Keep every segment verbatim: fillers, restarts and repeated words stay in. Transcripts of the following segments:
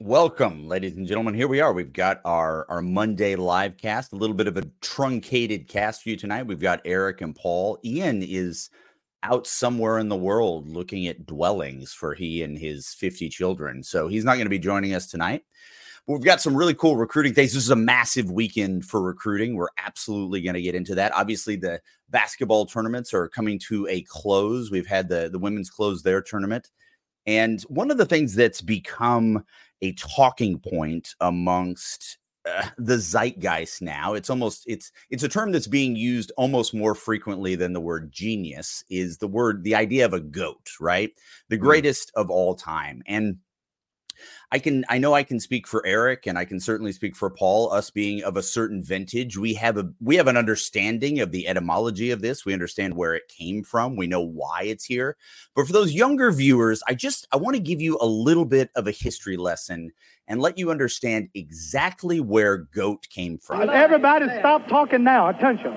Welcome, ladies and gentlemen. Here we are. We've got our, our Monday live cast, a little bit of a truncated cast for you tonight. We've got Eric and Paul. Ian is out somewhere in the world looking at dwellings for he and his fifty children. So he's not going to be joining us tonight. But we've got some really cool recruiting things. This is a massive weekend for recruiting. We're absolutely going to get into that. Obviously, the basketball tournaments are coming to a close. We've had the, the women's close their tournament. And one of the things that's become a talking point amongst uh, the zeitgeist now, it's almost it's it's a term that's being used almost more frequently than the word genius, is the word the idea of a GOAT, right? The greatest mm. of all time. And I can, I know I can speak for Eric, and I can certainly speak for Paul, us being of a certain vintage. We have a, we have an understanding of the etymology of this. We understand where it came from. We know why it's here. But for those younger viewers, I just, I want to give you a little bit of a history lesson and let you understand exactly where GOAT came from. Everybody stop talking now. Attention.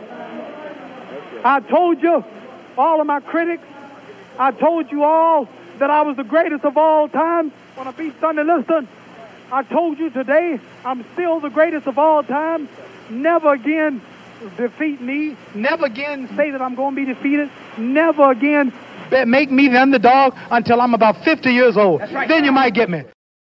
I told you, all of my critics, I told you all that I was the greatest of all time. When I beat Sonny Liston, I told you today I'm still the greatest of all time. Never again defeat me. Never again say that I'm going to be defeated. Never again make me the underdog until I'm about fifty years old. Right. Then you might get me.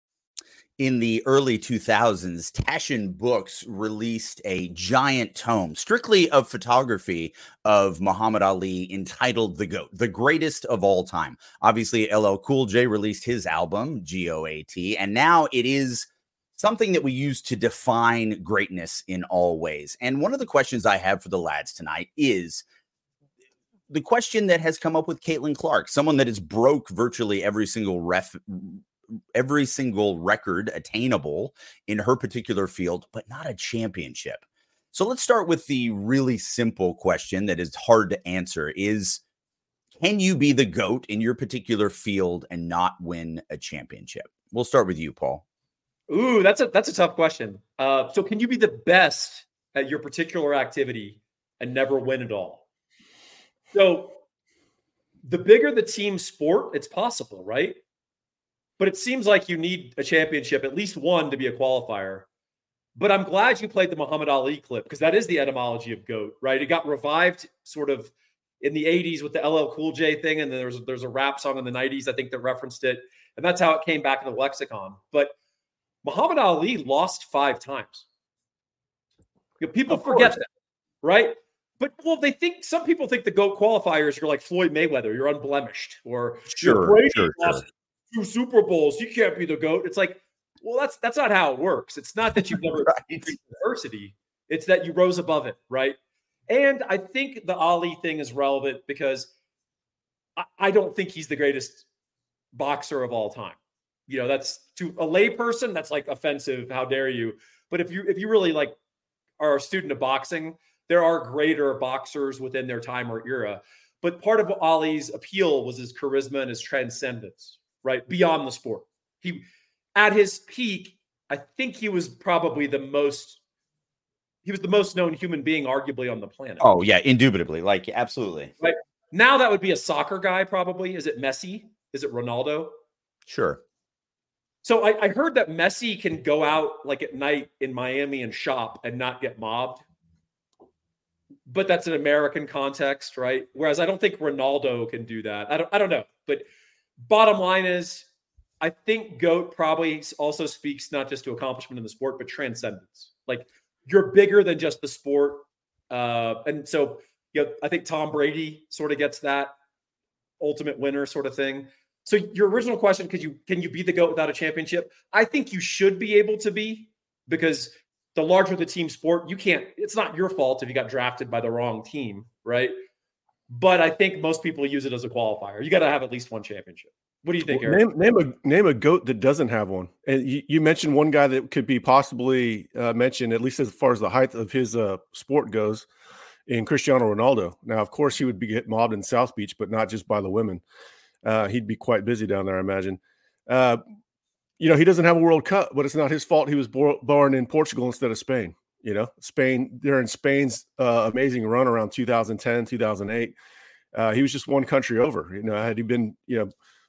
In the early two thousands, Taschen Books released a giant tome strictly of photography of Muhammad Ali entitled The GOAT, the greatest of all time. Obviously, L L Cool J released his album, G O A T, and now it is something that we use to define greatness in all ways. And one of the questions I have for the lads tonight is the question that has come up with Caitlin Clark, someone that has broke virtually every single ref every single record attainable in her particular field, but not a championship. So let's start with the really simple question that is hard to answer is, can you be the GOAT in your particular field and not win a championship? We'll start with you, Paul. Ooh, that's a, that's a tough question. Uh, so can you be the best at your particular activity and never win it all? So the bigger the team sport, it's possible, right? But it seems like you need a championship, at least one, to be a qualifier. But I'm glad you played the Muhammad Ali clip, because that is the etymology of GOAT, right? It got revived sort of in the eighties with the L L Cool J thing, and then there's, there's a rap song in the nineties, I think, that referenced it. And that's how it came back in the lexicon. But Muhammad Ali lost five times. You know, people forget that, right? But, well, they think, some people think the GOAT qualifiers, you're like Floyd Mayweather, you're unblemished. Or sure, Brady sure, lost sure. two Super Bowls, you can't be the GOAT. It's like, well, that's that's not how it works. It's not that you've never right. faced adversity. It's that you rose above it, right? And I think the Ali thing is relevant because I, I don't think he's the greatest boxer of all time. You know, that's to a lay person, that's like offensive. How dare you? But if you if you really like are a student of boxing, there are greater boxers within their time or era. But part of Ali's appeal was his charisma and his transcendence, right? Beyond the sport. He, at his peak, I think he was probably the most, he was the most known human being arguably on the planet. Oh yeah, indubitably. Like, absolutely. Right. Now that would be a soccer guy probably. Is it Messi? Is it Ronaldo? Sure. So I, I heard that Messi can go out like at night in Miami and shop and not get mobbed. But that's an American context, right? Whereas I don't think Ronaldo can do that. I don't, I don't know. But bottom line is, I think GOAT probably also speaks not just to accomplishment in the sport, but transcendence. Like, you're bigger than just the sport. Uh, and so, you know, I think Tom Brady sort of gets that ultimate winner sort of thing. So your original question, could you, can you be the GOAT without a championship? I think you should be able to be, because the larger the team sport, you can't, it's not your fault if you got drafted by the wrong team, right? But I think most people use it as a qualifier. You got to have at least one championship. What do you think, well, Eric? Name, name a name a GOAT that doesn't have one. And you, you mentioned one guy that could be possibly uh, mentioned, at least as far as the height of his uh, sport goes, in Cristiano Ronaldo. Now, of course, he would be get mobbed in South Beach, but not just by the women. Uh, he'd be quite busy down there, I imagine. Uh, you know, he doesn't have a World Cup, but it's not his fault. He was bo- born in Portugal instead of Spain. You know, Spain, during Spain's uh, amazing run around two thousand ten, two thousand eight, uh, he was just one country over. You know, had he been, you know,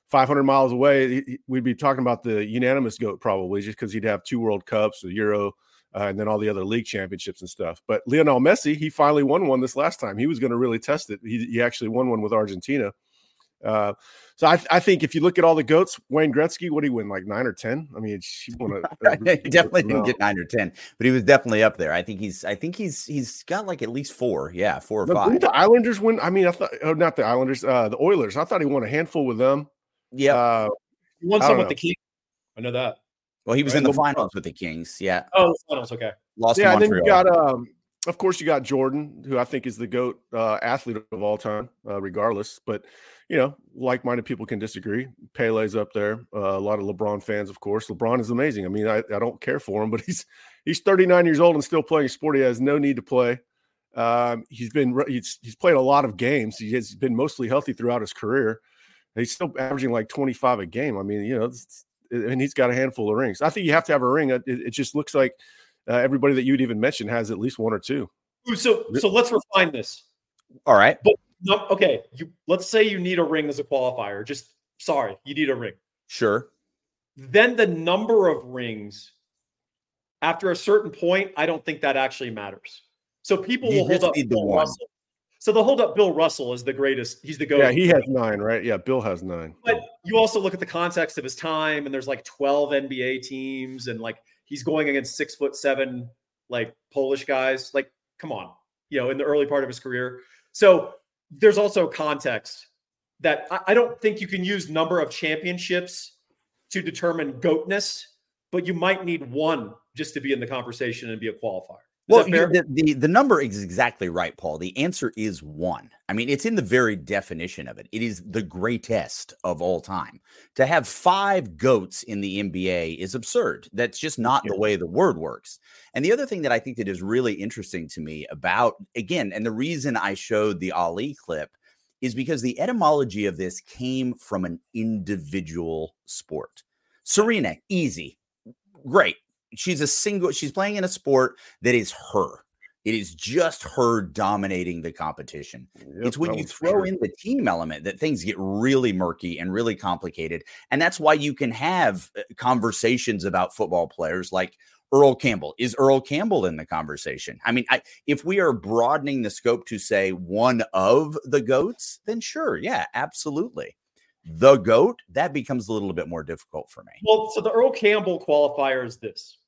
five hundred miles away, we'd be talking about the unanimous GOAT probably, just because he'd have two World Cups, a Euro, uh, and then all the other league championships and stuff. But Lionel Messi, he finally won one this last time. He was going to really test it. He, he actually won one with Argentina. Uh, so I, I think if you look at all the GOATs, Wayne Gretzky, what did he win, like nine or ten? I mean, he won a, a he definitely didn't get nine or ten, but he was definitely up there. I think he's, I think he's, he's got like at least four. Yeah. Four or no, five. Didn't the Islanders win? I mean, I thought, oh, not the Islanders, uh, the Oilers. I thought he won a handful with them. Yeah. Uh, he won I some don't with know. the Kings. I know that. Well, he was Right. in the finals with the Kings. Yeah. Oh, the finals. Okay. Lost Yeah, to and then you Montreal. got, um, of course, you got Jordan, who I think is the GOAT uh, athlete of all time, uh, regardless. But, you know, like-minded people can disagree. Pele's up there. Uh, a lot of LeBron fans, of course. LeBron is amazing. I mean, I, I don't care for him, but he's he's thirty-nine years old and still playing a sport he has no need to play. Um, he's been he's, he's played a lot of games. He has been mostly healthy throughout his career. He's still averaging like twenty-five a game. I mean, you know, it's, and he's got a handful of rings. I think you have to have a ring. It, it just looks like uh, everybody that you'd even mention has at least one or two. Ooh, So, so let's refine this. All right. But no, okay, you let's say you need a ring as a qualifier. Just sorry, you need a ring. Sure. Then the number of rings after a certain point, I don't think that actually matters. So people You will hold just up need the Bill one. Russell. So they'll hold up Bill Russell as the greatest. He's the GOAT. Yeah, he has nine, right? Yeah, Bill has nine. But you also look at the context of his time, and there's like twelve N B A teams, and like he's going against six foot seven, like Polish guys. Like, come on, you know, in the early part of his career. So there's also context that I, I don't think you can use number of championships to determine GOATness, but you might need one just to be in the conversation and be a qualifier. Is Well, that fair? you- the, the the number is exactly right, Paul. The answer is one. I mean, it's in the very definition of it. It is the greatest of all time. To have five GOATs in the N B A is absurd. That's just not the way the word works. And the other thing that I think that is really interesting to me about, again, and the reason I showed the Ali clip is because the etymology of this came from an individual sport. Serena, easy, great. She's a single, she's playing in a sport that is her. It is just her dominating the competition. Yep, It's when that you one's for throw sure. in the team element that things get really murky and really complicated. And that's why you can have uh, conversations about football players like Earl Campbell. Is Earl Campbell in the conversation? I mean, I, if we are broadening the scope to say one of the GOATs, then sure. Yeah, absolutely. The GOAT, that becomes a little bit more difficult for me. Well, so the Earl Campbell qualifier is this.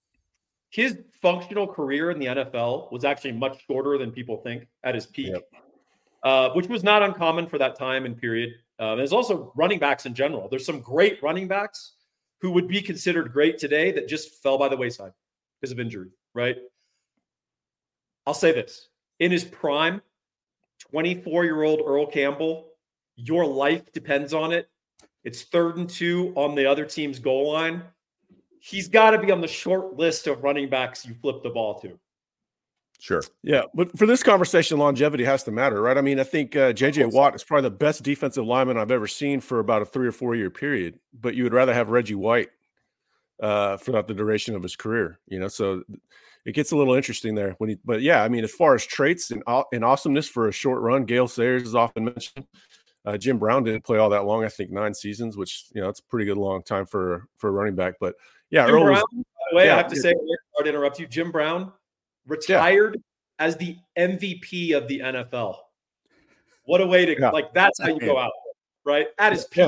His functional career in the N F L was actually much shorter than people think at his peak, Yep. uh, which was not uncommon for that time and period. Uh, there's also running backs in general. There's some great running backs who would be considered great today that just fell by the wayside because of injury, right? I'll say this. In his prime, twenty-four-year-old Earl Campbell, your life depends on it. It's third and two on the other team's goal line. He's got to be on the short list of running backs you flip the ball to. Sure. Yeah, but for this conversation, longevity has to matter, right? I mean, I think uh, J J Watt is probably the best defensive lineman I've ever seen for about a three or four year period. But you would rather have Reggie White uh, throughout the duration of his career, you know. So it gets a little interesting there. When he, but yeah, I mean, as far as traits and, and awesomeness for a short run, Gale Sayers is often mentioned. Uh, Jim Brown didn't play all that long. I think nine seasons, which you know, it's a pretty good long time for for a running back. But yeah, Jim Earl Brown, was, by the way, yeah, I have to yeah. say, sorry to interrupt you. Jim Brown retired as the M V P of the N F L. What a way to Yeah. like. That's how you go out, right? At his peak. Yeah.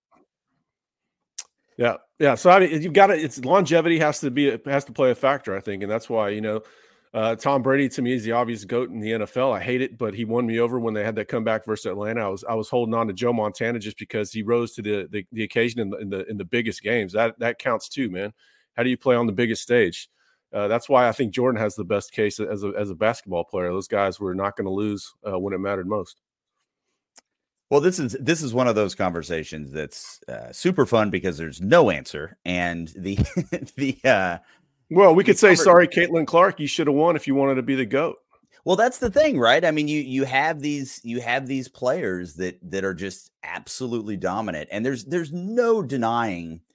Yeah, yeah. So I mean, you've got to. It's longevity has to be has to play a factor, I think, and that's why you know, uh, Tom Brady to me is the obvious GOAT in the N F L. I hate it, but he won me over when they had that comeback versus Atlanta. I was I was holding on to Joe Montana just because he rose to the the, the occasion in the, in the in the biggest games. That that counts too, man. How do you play on the biggest stage? Uh, that's why I think Jordan has the best case as a as a basketball player. Those guys were not going to lose uh, when it mattered most. Well, this is this is one of those conversations that's uh, super fun because there's no answer, and the the uh, Well, we could say, covered- sorry, Caitlin Clark, you should have won if you wanted to be the GOAT. well, that's the thing, right? I mean, you you have these you have these players that that are just absolutely dominant, and there's there's no denying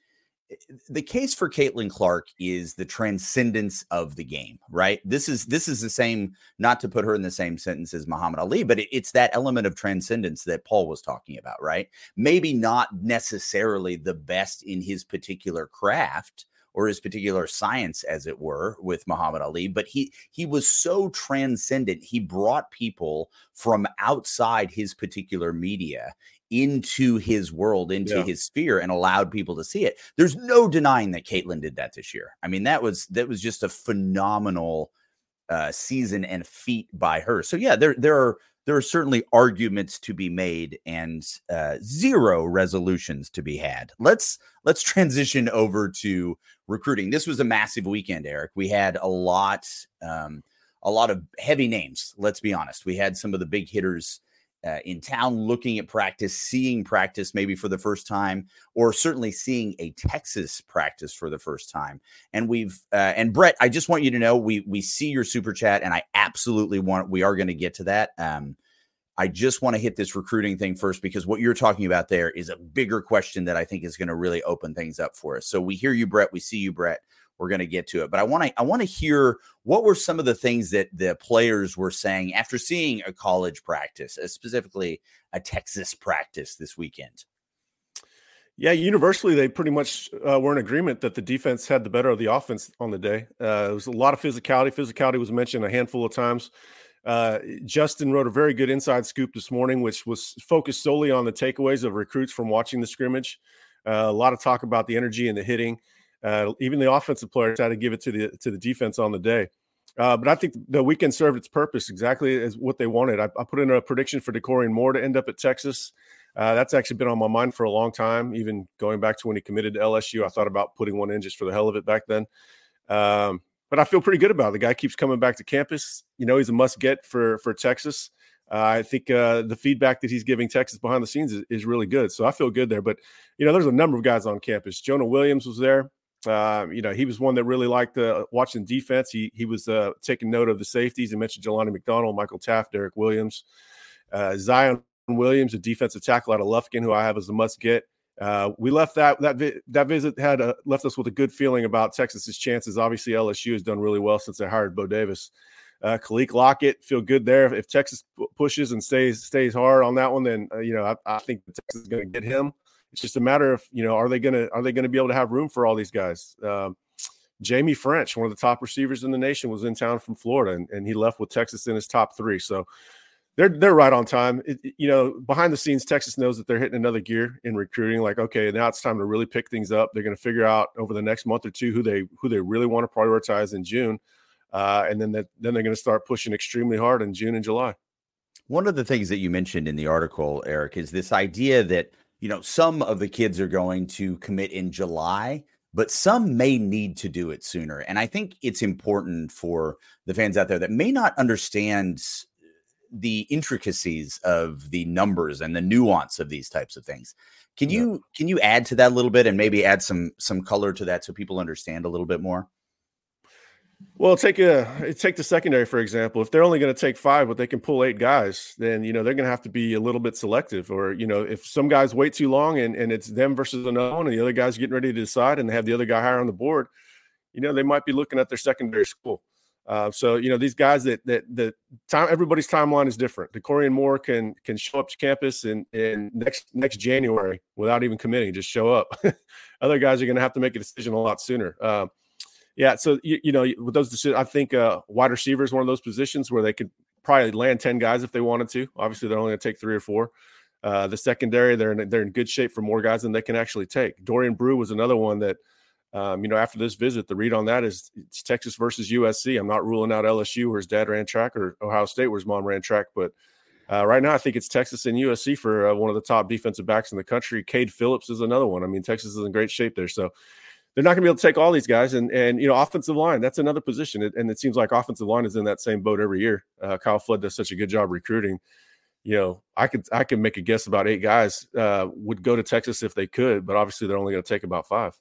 the case for Caitlin Clark is the transcendence of the game, right? This is this is the same, not to put her in the same sentence as Muhammad Ali, but it, it's that element of transcendence that Paul was talking about, right? Maybe not necessarily the best in his particular craft or his particular science, as it were, with Muhammad Ali, but he he was so transcendent. He brought people from outside his particular media into his world, into yeah. his sphere, and allowed people to see it. There's no denying that Caitlin did that this year. I mean, that was that was just a phenomenal uh, season and feat by her. So yeah, there there are there are certainly arguments to be made and uh, zero resolutions to be had. Let's let's transition over to recruiting. This was a massive weekend, Eric. We had a lot um, a lot of heavy names. Let's be honest. We had some of the big hitters Uh, in town looking at practice, seeing practice maybe for the first time, or certainly seeing a Texas practice for the first time. And we've, uh, and Brett, I just want you to know, we, we see your super chat and I absolutely want, we are going to get to that. Um, I just want to hit this recruiting thing first, because what you're talking about there is a bigger question that I think is going to really open things up for us. So we hear you, Brett. We see you, Brett. We're going to get to it, but I want to I want to hear what were some of the things that the players were saying after seeing a college practice, uh, specifically a Texas practice this weekend. Yeah, universally, they pretty much uh, were in agreement that the defense had the better of the offense on the day. Uh, there was a lot of physicality. Physicality was mentioned a handful of times. Uh, Justin wrote a very good inside scoop this morning, which was focused solely on the takeaways of recruits from watching the scrimmage. Uh, a lot of talk about the energy and the hitting. Uh, even the offensive players had to give it to the to the defense on the day. Uh, but I think the weekend served its purpose exactly as what they wanted. I, I put in a prediction for DeCorian Moore to end up at Texas. Uh, that's actually been on my mind for a long time, even going back to when he committed to L S U. I thought about putting one in just for the hell of it back then. Um, but I feel pretty good about it. The guy keeps coming back to campus. You know, he's a must-get for, for Texas. Uh, I think uh, the feedback that he's giving Texas behind the scenes is, is really good. So I feel good there. But, you know, there's a number of guys on campus. Jonah Williams was there. Uh, you know, he was one that really liked uh, watching defense. He he was uh, taking note of the safeties. He mentioned Jelani McDonald, Michael Taft, Derek Williams, uh, Zion Williams, a defensive tackle out of Lufkin, who I have as a must get. Uh, we left that that vi- that visit had a, left us with a good feeling about Texas's chances. Obviously, L S U has done really well since they hired Bo Davis. Uh, Khalid Lockett, feel good there. If Texas p- pushes and stays stays hard on that one, then uh, you know I, I think that Texas is going to get him. It's just a matter of, you know, are they going to are they going to be able to have room for all these guys? Um, Jamie French, one of the top receivers in the nation, was in town from Florida, and, and he left with Texas in his top three. So they're they're right on time. It, you know, behind the scenes, Texas knows that they're hitting another gear in recruiting. Like, okay, now it's time to really pick things up. They're going to figure out over the next month or two who they who they really want to prioritize in June, uh, and then that, then they're going to start pushing extremely hard in June and July. One of the things that you mentioned in the article, Eric, is this idea that, you know, some of the kids are going to commit in July, but some may need to do it sooner. And I think it's important for the fans out there that may not understand the intricacies of the numbers and the nuance of these types of things. Can you yeah. can you add to that a little bit and maybe add some some color to that so people understand a little bit more? Well, take a take the secondary, for example. If they're only going to take five, but they can pull eight guys, then, you know, they're going to have to be a little bit selective. Or, you know, if some guys wait too long and, and it's them versus another one and the other guy's getting ready to decide and they have the other guy higher on the board, you know, they might be looking at their secondary school. Uh, so, you know, these guys that that the time everybody's timeline is different. DeCorian Moore can can show up to campus in, in next next January without even committing, just show up. Other guys are going to have to make a decision a lot sooner. Uh, Yeah, so, you, you know, with those decisions, I think uh, wide receiver is one of those positions where they could probably land ten guys if they wanted to. Obviously, they're only going to take three or four. Uh, the secondary, they're in, they're in good shape for more guys than they can actually take. Dorian Brew was another one that, um, you know, after this visit, the read on that is it's Texas versus U S C. I'm not ruling out L S U where his dad ran track or Ohio State where his mom ran track. But uh, right now, I think it's Texas and U S C for uh, one of the top defensive backs in the country. Cade Phillips is another one. I mean, Texas is in great shape there. So, they're not going to be able to take all these guys. And, and you know, offensive line, that's another position. It, and it seems like offensive line is in that same boat every year. Uh, Kyle Flood does such a good job recruiting. You know, I could I could make a guess about eight guys uh, would go to Texas if they could, but obviously they're only going to take about five.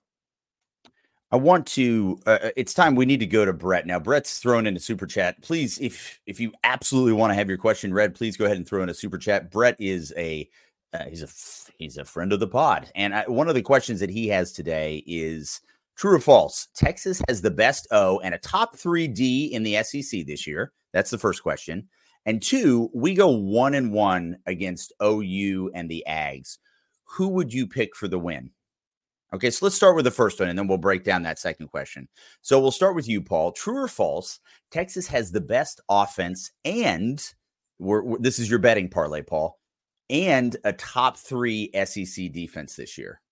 I want to uh, – it's time we need to go to Brett. Now, Brett's thrown in a super chat. Please, if if you absolutely want to have your question read, please go ahead and throw in a super chat. Brett is a Uh, he's a he's a friend of the pod, and I, one of the questions that he has today is true or false. Texas has the best O and a top three D in the S E C this year. That's the first question. And two, we go one and one against O U and the Ags. Who would you pick for the win? Okay, so let's start with the first one, and then we'll break down that second question. So we'll start with you, Paul. True or false? Texas has the best offense, and we're, we're, this is your betting parlay, Paul, and a top three S E C defense this year.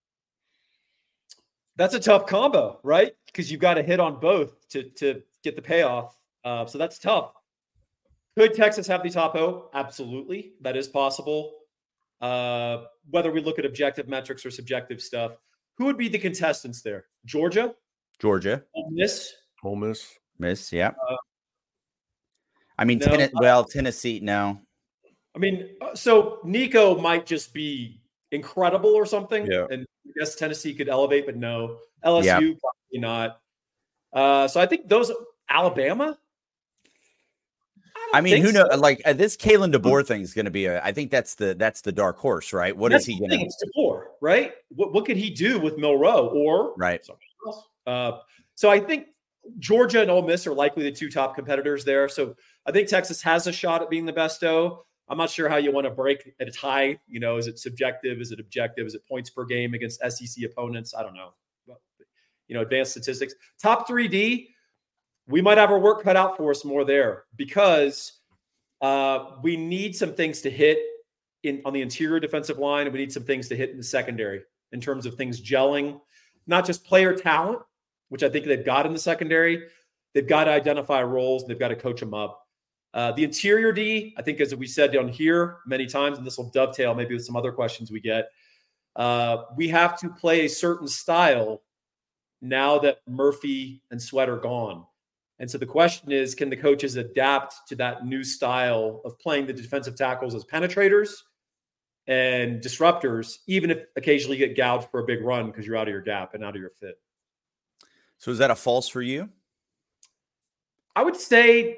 That's a tough combo, right? Because you've got to hit on both to, to get the payoff. Uh, so that's tough. Could Texas have the top O? Absolutely. That is possible. Uh, whether we look at objective metrics or subjective stuff, who would be the contestants there? Georgia? Georgia. Ole Miss? Ole Miss. Miss, yeah. Uh, I mean, no, ten- well, Tennessee, no. I mean, so Nico might just be incredible or something. Yeah. And I guess Tennessee could elevate, but no. L S U, Yeah. probably not. Uh, so I think those Alabama. I, I mean, who so. knows? Like uh, this Kalen DeBoer thing is going to be a. I think that's the that's the dark horse, right? What That's is he the going thing, to? It's DeBoer, right? What what could he do with Milroe or Right. something else? Uh, so I think Georgia and Ole Miss are likely the two top competitors there. So I think Texas has a shot at being the best O. I'm not sure how you want to break at a tie. You know, is it subjective? Is it objective? Is it points per game against S E C opponents? I don't know. You know, advanced statistics. Top three D, we might have our work cut out for us more there because uh, we need some things to hit in on the interior defensive line, and we need some things to hit in the secondary in terms of things gelling, not just player talent, which I think they've got in the secondary. They've got to identify roles, and they've got to coach them up. Uh, the interior D, I think, as we said down here many times, and this will dovetail maybe with some other questions we get, uh, we have to play a certain style now that Murphy and Sweat are gone. And so the question is, can the coaches adapt to that new style of playing the defensive tackles as penetrators and disruptors, even if occasionally you get gouged for a big run because you're out of your gap and out of your fit? So is that a false for you? I would say,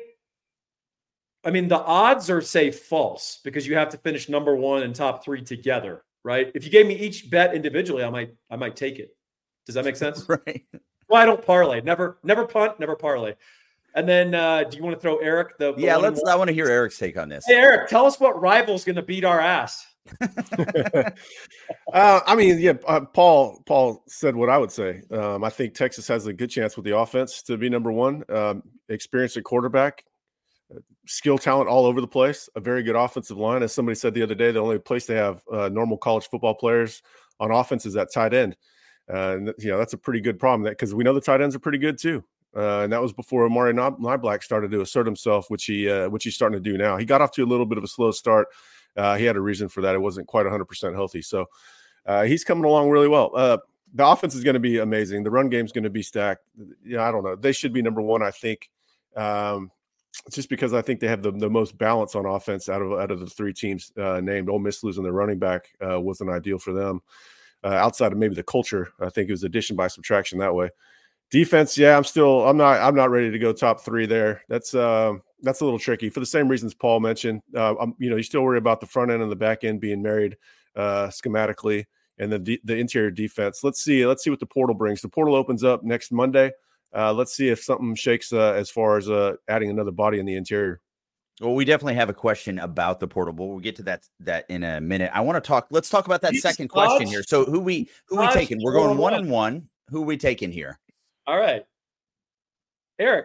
I mean, the odds are, say, false because you have to finish number one and top three together, right? If you gave me each bet individually, I might, I might take it. Does that make sense? Right. Well, I don't parlay. Never, never punt, never parlay. And then, uh, do you want to throw Eric? The, the Yeah, one let's. I want to hear Eric's take on this. Hey, Eric, tell us what rival's going to beat our ass. uh, I mean, yeah, uh, Paul. Paul said what I would say. Um, I think Texas has a good chance with the offense to be number one. Um, experienced at quarterback, skill talent all over the place. A very good offensive line. As somebody said the other day, the only place they have uh, normal college football players on offense is at tight end. Uh, and you know that's a pretty good problem because we know the tight ends are pretty good too, uh, and that was before Amari Niblack started to assert himself, which he uh, which he's starting to do now. He got off to a little bit of a slow start. Uh, he had a reason for that. It wasn't quite one hundred percent healthy, so uh, he's coming along really well. Uh, the offense is going to be amazing. The run game is going to be stacked. Yeah, I don't know. They should be number one, I think, um, just because I think they have the, the most balance on offense out of out of the three teams uh, named. Ole Miss losing their running back uh, wasn't ideal for them. Uh, outside of maybe the culture, I think it was addition by subtraction that way. Defense, yeah, I'm still, I'm not, I'm not ready to go top three there. That's, uh, that's a little tricky for the same reasons Paul mentioned. Uh, I'm, you know, you still worry about the front end and the back end being married uh, schematically, and the the interior defense. Let's see, let's see what the portal brings. The portal opens up next Monday. Uh, let's see if something shakes uh, as far as uh, adding another body in the interior. Well, we definitely have a question about the portal. We'll get to that that in a minute. I want to talk. Let's talk about that These second odds- question here. So, who we who we odds taking? We're four going and one one. and one. Who are we taking here? All right. Eric.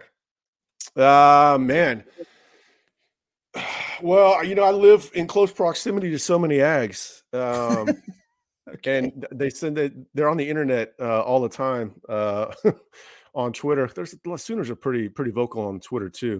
Uh, man. Well, you know, I live in close proximity to so many Ags. Um, Okay. and they send it, they're on the internet uh, all the time uh, on Twitter. There's the Sooners are pretty, pretty vocal on Twitter too.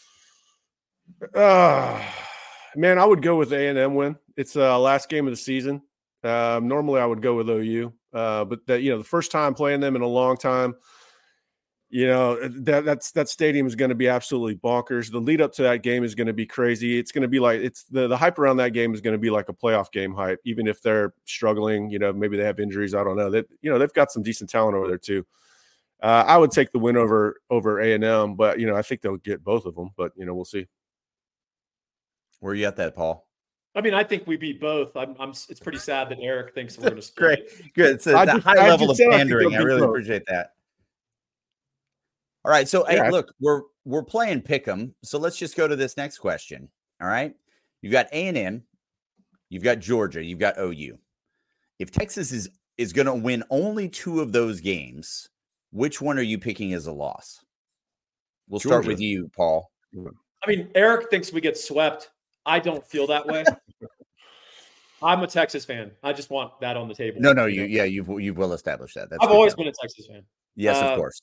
Uh, man, I would go with A and M win. It's uh last game of the season. Um, normally I would go with O U, uh, but that, you know, the first time playing them in a long time, you know, that that's that stadium is going to be absolutely bonkers. The lead up to that game is going to be crazy. It's going to be like it's the, the hype around that game is going to be like a playoff game hype, even if they're struggling. You know, maybe they have injuries. I don't know. That you know they've got some decent talent over there too. Uh, I would take the win over over A and M, but you know I think they'll get both of them. But you know we'll see. Where are you at that, Paul? I mean, I think we beat both. I'm, I'm it's pretty sad that Eric thinks we're going to split. Great. Good. It's a, it's a just, high I level of said pandering. I, I really both. appreciate that. All right. So, yeah. hey, look, we're we're playing Pick'em. So let's just go to this next question. All right. You've got A and M, you've got Georgia, you've got O U. If Texas is is going to win only two of those games, which one are you picking as a loss? We'll Georgia. start with you, Paul. I mean, Eric thinks we get swept. I don't feel that way. I'm a Texas fan. I just want that on the table. No, no, you, yeah, you've you've well established that. That's I've always job. been a Texas fan. Yes, uh, of course.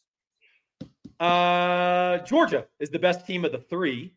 Uh, Georgia is the best team of the three,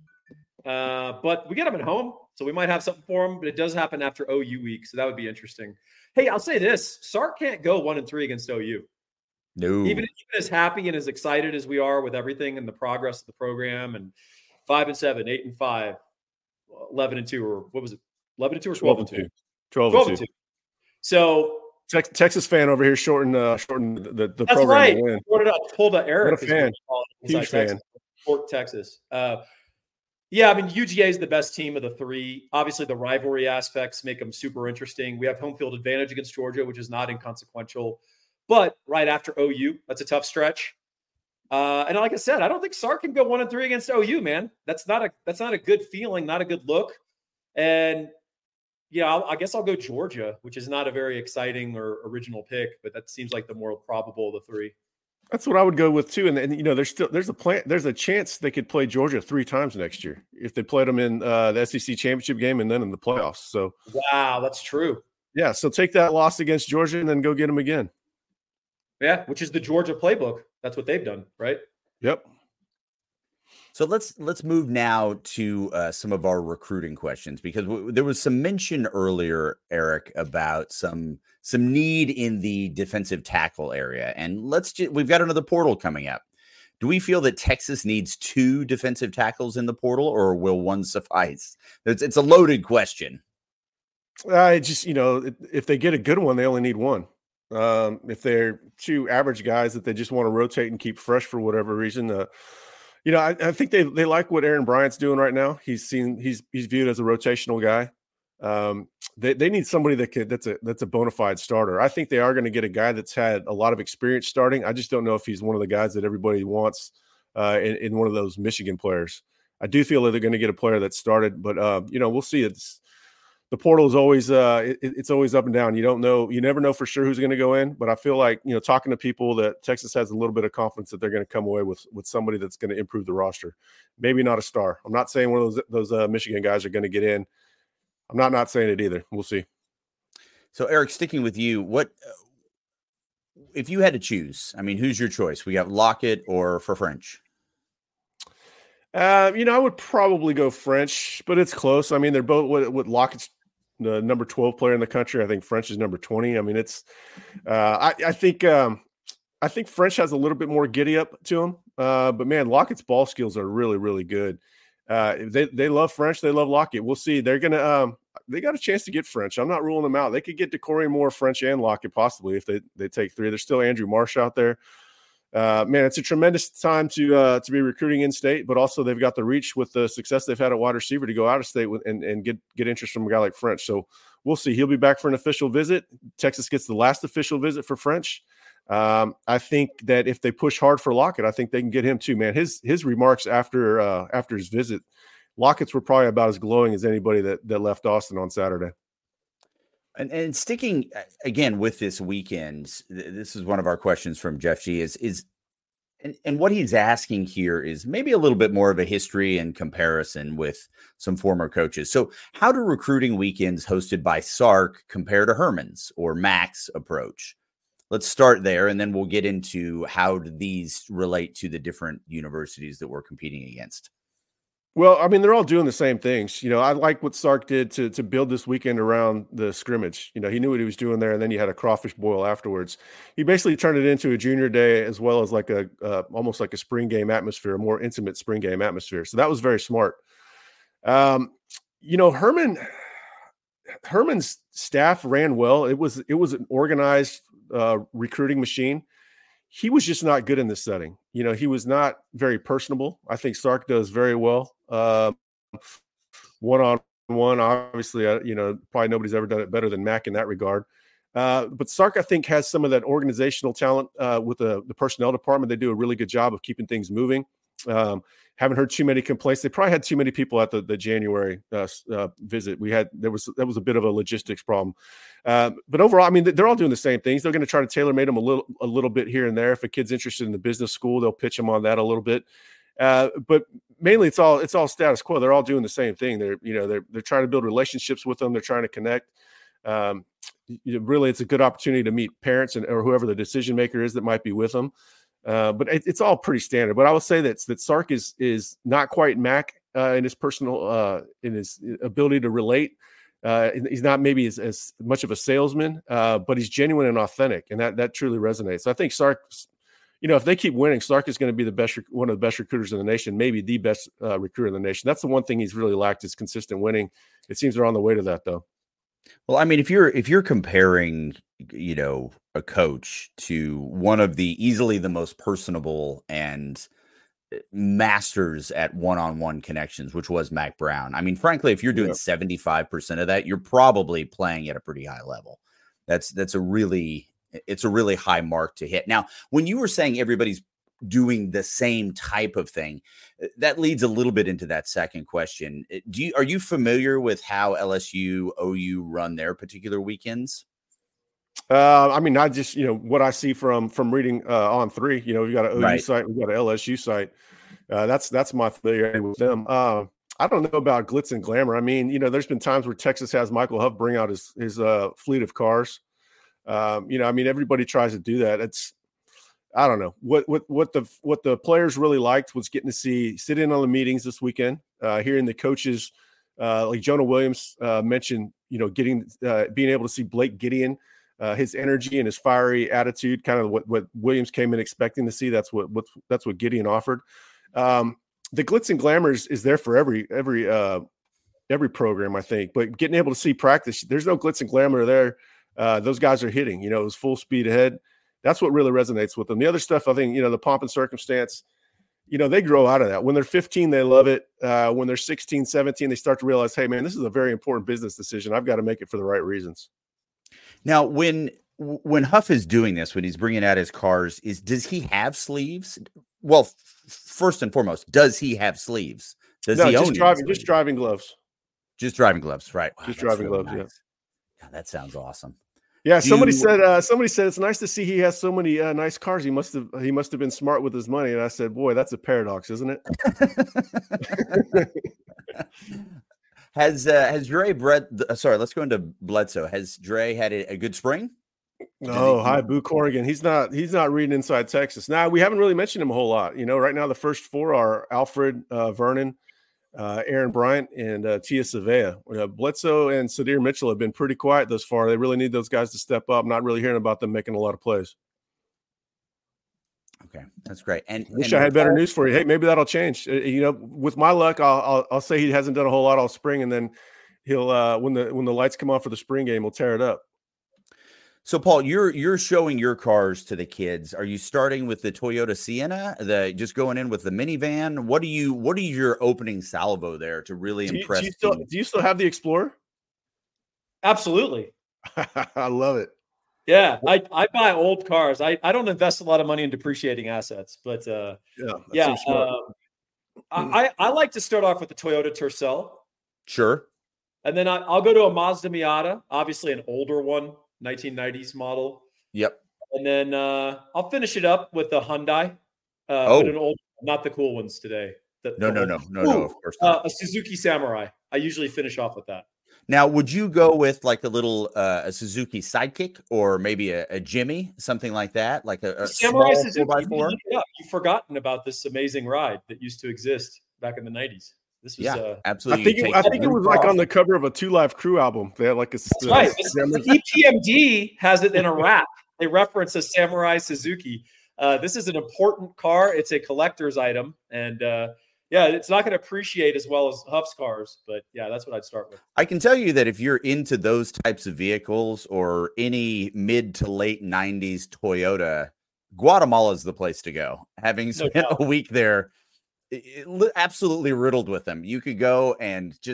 uh, but we get them at home, so we might have something for them. But it does happen after O U week, so that would be interesting. Hey, I'll say this: Sark can't go one and three against O U. No, even, even as happy and as excited as we are with everything and the progress of the program, and five and seven, eight and five, eleven and two, or what was it? Eleven and two or twelve and two? Twelve and two. So. Texas fan over here shorten uh, shorten the, the That's program right. to win. What did I pull the Eric? What a fan. Huge fan. Fort Texas. Uh, yeah, I mean, U G A is the best team of the three. Obviously, the rivalry aspects make them super interesting. We have home field advantage against Georgia, which is not inconsequential. But right after O U, that's a tough stretch. Uh, and like I said, I don't think Sark can go one and three against O U, man. That's not a that's not a good feeling, not a good look. And yeah, I'll, I guess I'll go Georgia, which is not a very exciting or original pick, but that seems like the more probable of the three. That's what I would go with too. And, and you know, there's still there's a plan. There's a chance they could play Georgia three times next year if they played them in uh, the S E C championship game and then in the playoffs. So wow, that's true. Yeah, so take that loss against Georgia and then go get them again. Yeah, which is the Georgia playbook. That's what they've done, right? Yep. So let's let's move now to uh, some of our recruiting questions, because w- there was some mention earlier, Eric, about some some need in the defensive tackle area, and let's just, we've got another portal coming up. Do we feel that Texas needs two defensive tackles in the portal, or will one suffice? It's it's a loaded question. I uh, just you know if they get a good one, they only need one. Um, if they're two average guys that they just want to rotate and keep fresh for whatever reason. Uh, You know, I, I think they they like what Aaron Bryant's doing right now. He's seen he's he's viewed as a rotational guy. Um, they they need somebody that could that's a that's a bona fide starter. I think they are going to get a guy that's had a lot of experience starting. I just don't know if he's one of the guys that everybody wants uh, in, in one of those Michigan players. I do feel that they're going to get a player that started, but uh, you know, we'll see. It's the portal is always uh, it, it's always up and down. You don't know, you never know for sure who's going to go in. But I feel like you know, talking to people, that Texas has a little bit of confidence that they're going to come away with with somebody that's going to improve the roster. Maybe not a star. I'm not saying one of those those uh, Michigan guys are going to get in. I'm not not saying it either. We'll see. So Eric, sticking with you, what if you had to choose? I mean, who's your choice? We got Lockett or for French? Uh, you know, I would probably go French, but it's close. I mean, they're both what, what Lockett's the number twelve player in the country. I think French is number twenty. I mean, it's, uh, I, I think, um, I think French has a little bit more giddy up to him. Uh, but man, Lockett's ball skills are really, really good. Uh, they, they love French. They love Lockett. We'll see. They're going to, um, they got a chance to get French. I'm not ruling them out. They could get DeCorey Moore, French, and Lockett possibly if they, they take three. There's still Andrew Marsh out there. Uh, man, it's a tremendous time to uh, to be recruiting in state, but also they've got the reach with the success they've had at wide receiver to go out of state with, and, and get get interest from a guy like French. So we'll see. He'll be back for an official visit. Texas gets the last official visit for French. Um, I think that if they push hard for Lockett, I think they can get him too. Man, his his remarks after uh, after his visit, Lockett's were probably about as glowing as anybody that that left Austin on Saturday. And, and sticking again with this weekend, this is one of our questions from Jeff G. Is is and, and what he's asking here is maybe a little bit more of a history and comparison with some former coaches. So, how do recruiting weekends hosted by Sark compare to Herman's or Mac's approach? Let's start there, and then we'll get into how do these relate to the different universities that we're competing against. Well, I mean, they're all doing the same things. You know, I like what Sark did to to build this weekend around the scrimmage. You know, he knew what he was doing there, and then you had a crawfish boil afterwards. He basically turned it into a junior day as well as like a uh, almost like a spring game atmosphere, a more intimate spring game atmosphere. So that was very smart. Um, you know, Herman Herman's staff ran well. It was it was an organized uh, recruiting machine. He was just not good in this setting. You know, he was not very personable. I think Sark does very well uh, one-on-one one. Obviously, uh, you know, probably nobody's ever done it better than Mac in that regard. Uh, but Sark, I think, has some of that organizational talent uh, with the, the personnel department. They do a really good job of keeping things moving. Um, haven't heard too many complaints. They probably had too many people at the, the January uh, uh, visit. We had there was that was a bit of a logistics problem. Uh, but overall, I mean, they're all doing the same things. They're going to try to tailor make them a little a little bit here and there. If a kid's interested in the business school, they'll pitch them on that a little bit. Uh, but mainly, it's all it's all status quo. They're all doing the same thing. They're you know they're they're trying to build relationships with them. They're trying to connect. Um, you know, really, it's a good opportunity to meet parents and or whoever the decision maker is that might be with them. Uh, but it, it's all pretty standard. But I will say that that Sark is is not quite Mac uh, in his personal uh, in his ability to relate. Uh, he's not maybe as, as much of a salesman, uh, but he's genuine and authentic, and that that truly resonates. So I think Sark, you know, if they keep winning, Sark is going to be the best, one of the best recruiters in the nation, maybe the best uh, recruiter in the nation. That's the one thing he's really lacked is consistent winning. It seems they're on the way to that, though. Well, I mean, if you're if you're comparing, you know, a coach to one of the easily the most personable and masters at one-on-one connections, which was Mac Brown. I mean, frankly, if you're doing seventy-five percent of that, you're probably playing at a pretty high level. That's that's a really it's a really high mark to hit. Now, when you were saying everybody's doing the same type of thing, that leads a little bit into that second question. Do you are you familiar with how L S U, O U run their particular weekends? Uh, I mean, not just, you know, what I see from from reading uh, on three, you know, we've got an O U Right. site, we've got an L S U site. Uh, that's that's my familiarity with them. Uh, I don't know about glitz and glamour. I mean, you know, there's been times where Texas has Michael Huff bring out his his uh, fleet of cars. Um, you know, I mean, everybody tries to do that. It's I don't know what what what the what the players really liked was getting to see sit in on the meetings this weekend, uh, hearing the coaches uh, like Jonah Williams uh, mentioned, you know, getting uh, being able to see Blake Gideon. Uh, his energy and his fiery attitude, kind of what, what Williams came in expecting to see. That's what, what that's what Gideon offered. Um, the glitz and glamour is, is there for every every uh, every program, I think. But getting able to see practice, there's no glitz and glamour there. Uh, those guys are hitting. You know, it was full speed ahead. That's what really resonates with them. The other stuff, I think, you know, the pomp and circumstance. You know, they grow out of that. When they're fifteen, they love it. Uh, when they're sixteen, seventeen, they start to realize, hey, man, this is a very important business decision. I've got to make it for the right reasons. Now, when when Huff is doing this, when he's bringing out his cars, is does he have sleeves? Well, f- first and foremost, does he have sleeves? Does no, he just own driving? Just driving gloves. Just driving gloves, right? Wow, just that's driving really gloves. nice. Yeah. God, that sounds awesome. Yeah, Do somebody you, said. Uh, somebody said it's nice to see he has so many uh, nice cars. He must have. He must have been smart with his money. And I said, boy, that's a paradox, isn't it? Has uh, has Dre Brett? Uh, sorry, let's go into Bledsoe. Has Dre had a, a good spring? Oh, he, hi, Boo Corrigan. He's not. He's not reading Inside Texas. Now we haven't really mentioned him a whole lot. You know, right now the first four are Alfred uh, Vernon, uh, Aaron Bryant, and uh, Tia Savea. Uh, Bledsoe and Sadir Mitchell have been pretty quiet thus far. They really need those guys to step up. Not really hearing about them making a lot of plays. Okay, that's great. And I wish and I had better news for you. Hey, maybe that'll change. Uh, you know, with my luck, I'll, I'll I'll say he hasn't done a whole lot all spring, and then he'll uh, when the when the lights come on for the spring game, he'll tear it up. So, Paul, you're you're showing your cars to the kids. Are you starting with the Toyota Sienna? The just going in with the minivan? What do you what are your opening salvo there to really Do you, impress? do you still do you still have the Explorer? Absolutely. I love it. Yeah, I, I buy old cars. I, I don't invest a lot of money in depreciating assets, but uh, Yeah, yeah, um, I, I like to start off with the Toyota Tercel. Sure. And then I, I'll go to a Mazda Miata, obviously an older one, nineteen nineties model. Yep. And then uh, I'll finish it up with a Hyundai. Uh, Oh. but an old, not the cool ones today. The, No, the no, old- no, no, no, of course not. Uh, a Suzuki Samurai. I usually finish off with that. Now, would you go with like a little uh, a Suzuki Sidekick or maybe a, a Jimmy, something like that, like a, a Samurai small Suzuki. four by You four? look it up. You've forgotten about this amazing ride that used to exist back in the nineties. This was Yeah, uh, absolutely. I think You it, take I the think it roof was like off. on the cover of a Two Live Crew album. They had like a. That's right. It's, the E P M D has it in a wrap. They reference a Samurai Suzuki. Uh, this is an important car. It's a collector's item, and uh, yeah, it's not going to appreciate as well as Huff's cars. But yeah, that's what I'd start with. I can tell you that if you're into those types of vehicles or any mid to late nineties Toyota, Guatemala is the place to go. Having spent doubt. a week there, it, it, li- absolutely riddled with them. You could go and just,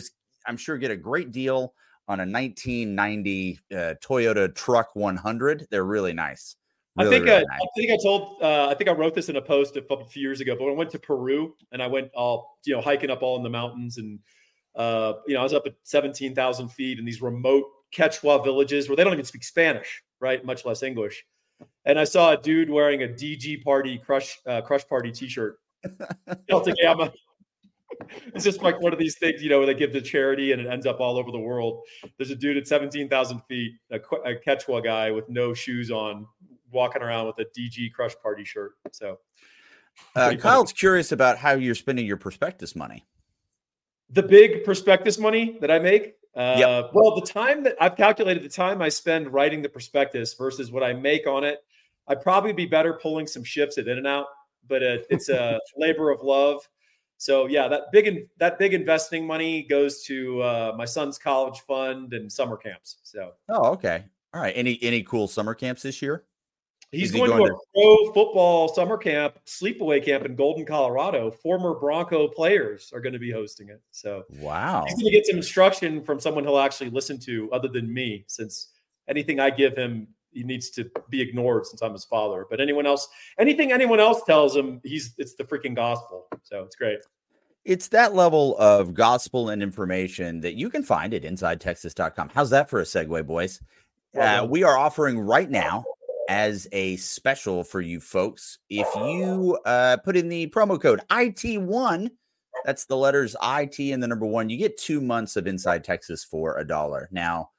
I'm sure, get a great deal on a nineteen ninety uh, Toyota Truck one hundred. They're really nice. Really, I think really uh, nice. I think I told uh, I think I wrote this in a post a couple few years ago. But when I went to Peru and I went all you know hiking up all in the mountains, and uh, you know I was up at seventeen thousand feet in these remote Quechua villages where they don't even speak Spanish, right? Much less English. And I saw a dude wearing a D G Party Crush uh, Crush Party T-shirt. Celtic Gamma. It's just like one of these things, you know, where they give to charity and it ends up all over the world. There's a dude at seventeen thousand feet, a, a Quechua guy with no shoes on, walking around with a D G Crush Party shirt. So, uh, Kyle's curious about how you're spending your prospectus money. The big prospectus money that I make. Uh, yep. Well, the time that I've calculated the time I spend writing the prospectus versus what I make on it, I'd probably be better pulling some shifts at In-N-Out, but it, it's a labor of love. So yeah, that big in, that big investing money goes to uh, my son's college fund and summer camps. So oh, okay, all right. Any any cool summer camps this year? He's he going, going to a to- pro football summer camp, sleepaway camp in Golden, Colorado. Former Bronco players are going to be hosting it. So wow, he's going to get some instruction from someone he'll actually listen to other than me, since anything I give him, he needs to be ignored since I'm his father. But anyone else, anything anyone else tells him, he's it's the freaking gospel. So it's great. It's that level of gospel and information that you can find at inside texas dot com. How's that for a segue, boys? Well uh, we are offering right now as a special for you folks. If you uh, put in the promo code I T one, that's the letters I T and the number one, you get two months of Inside Texas for a dollar. Now,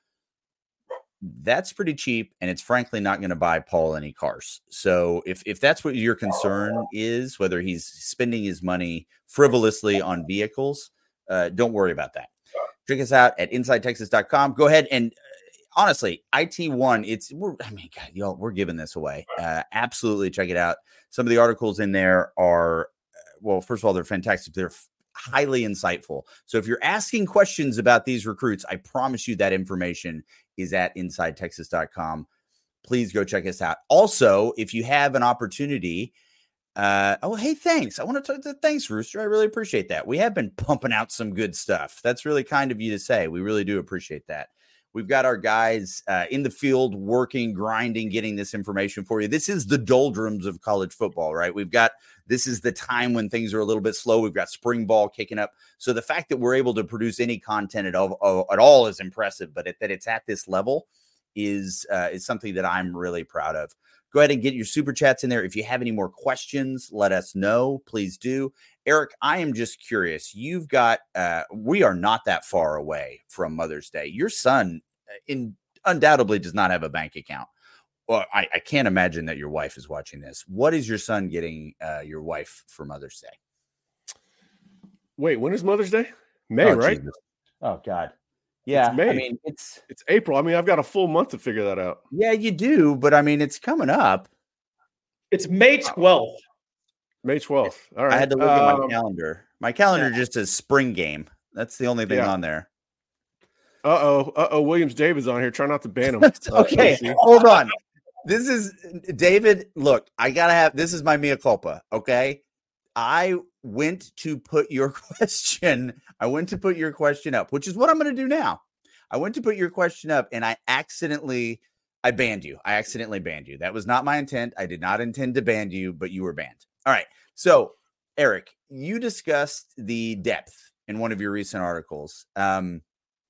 that's pretty cheap, and it's frankly not going to buy Paul any cars. So if, if that's what your concern is, whether he's spending his money frivolously on vehicles, uh, don't worry about that. Check us out at inside texas dot com. Go ahead and honestly, I T one, it's, we're, I mean, God, y'all, we're giving this away. Uh, absolutely check it out. Some of the articles in there are, well, first of all, they're fantastic. They're f- highly insightful. So if you're asking questions about these recruits, I promise you that information is at inside texas dot com. Please go check us out. Also, if you have an opportunity, uh, oh, hey, thanks. I want to talk to thanks, Rooster. I really appreciate that. We have been pumping out some good stuff. That's really kind of you to say. We really do appreciate that. We've got our guys uh, in the field working, grinding, getting this information for you. This is the doldrums of college football, right? We've got, this is the time when things are a little bit slow. We've got spring ball kicking up. So the fact that we're able to produce any content at all, at all is impressive, but it, that it's at this level is, uh, is something that I'm really proud of. Go ahead and get your super chats in there. If you have any more questions, let us know. Please do. Eric, I am just curious. You've got, uh, we are not that far away from Mother's Day. Your son in, undoubtedly does not have a bank account. Well, I, I can't imagine that your wife is watching this. What is your son getting uh, your wife for Mother's Day? Wait, when is Mother's Day? May, oh, right? Jesus. Oh, God. Yeah, it's May. I mean, it's it's April. I mean, I've got a full month to figure that out. Yeah, you do, but I mean, it's coming up. It's May twelfth. May twelfth. All right. I had to look um, at my calendar. My calendar yeah. just says spring game. That's the only thing yeah. on there. Uh-oh. Uh-oh. Williams David's on here. Try not to ban him. Okay, uh, hold on. This is David. Look, I gotta have this is my mea culpa. Okay. I went to put your question. I went to put your question up, which is what I'm going to do now. I went to put your question up and I accidentally, I banned you. I accidentally banned you. That was not my intent. I did not intend to ban you, but you were banned. All right. So Eric, you discussed the depth in one of your recent articles. Um,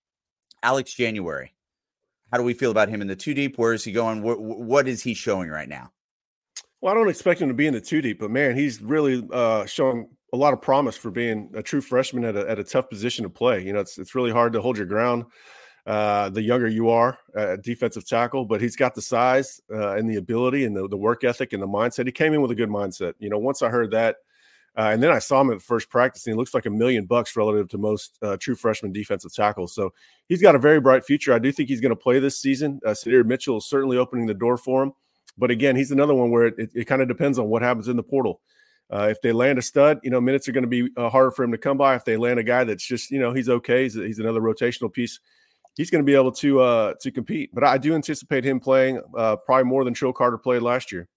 Alex January. How do we feel about him in the two deep? Where is he going? What, what is he showing right now? Well, I don't expect him to be in the two deep, but man, he's really uh, showing a lot of promise for being a true freshman at a, at a tough position to play. You know, it's it's really hard to hold your ground uh, the younger you are at defensive tackle, but he's got the size uh, and the ability and the, the work ethic and the mindset. He came in with a good mindset. You know, once I heard that, uh, and then I saw him at the first practice, and he looks like a million bucks relative to most uh, true freshman defensive tackles. So he's got a very bright future. I do think he's going to play this season. Uh, Sydir Mitchell is certainly opening the door for him. But again, he's another one where it, it, it kind of depends on what happens in the portal. Uh, if they land a stud, you know, minutes are going to be uh, harder for him to come by. If they land a guy that's just, you know, he's okay, he's, he's another rotational piece, he's going to be able to uh, to compete. But I do anticipate him playing uh, probably more than Trill Carter played last year.